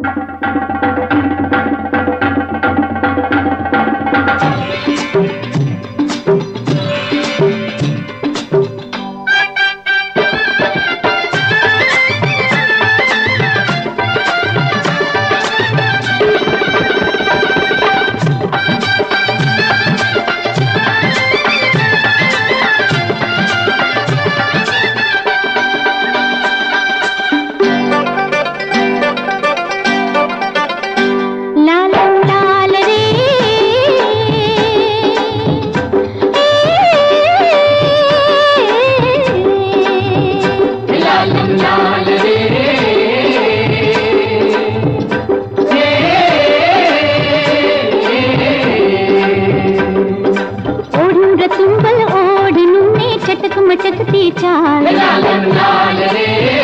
मचकती चाल लाल लाल रे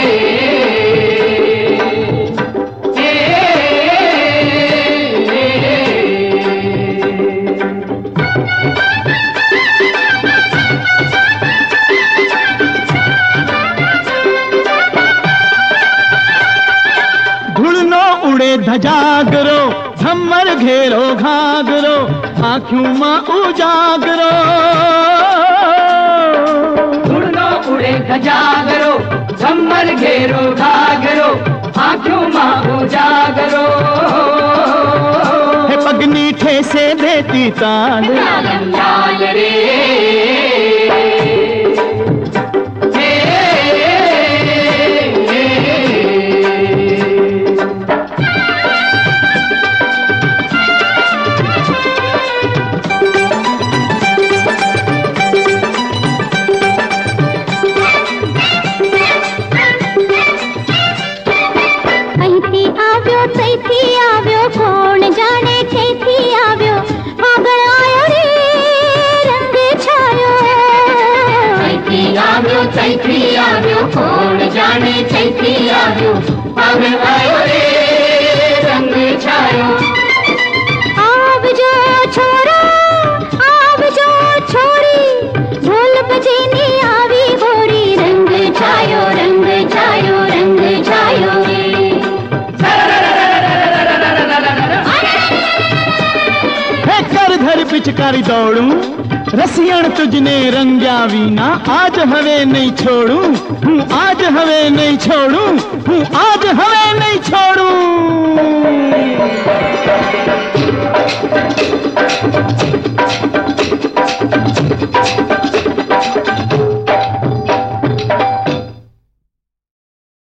धुलनो उड़े धजागरो झम्मर घेरो घागरो आँखों माँ उजागरो जागरो झम्मर घेरो घागरो आँखों माँ उजागरो है पगनी ठेसे देती ताल लाल लाल रे चैती आव्यो कोण जाने चैती आव्यो पागल आयो रे रंग छायो आवजो छोरा आवजो छोरी ढोल बजे नी आवी घोड़ी रंग छायो रंग छायो रंग छायो है कर धर पिचकारी दौड़ू रसियण तुझने रंग्या वीना आज हवे नहीं छोड़ू आज हवे नहीं छोड़ू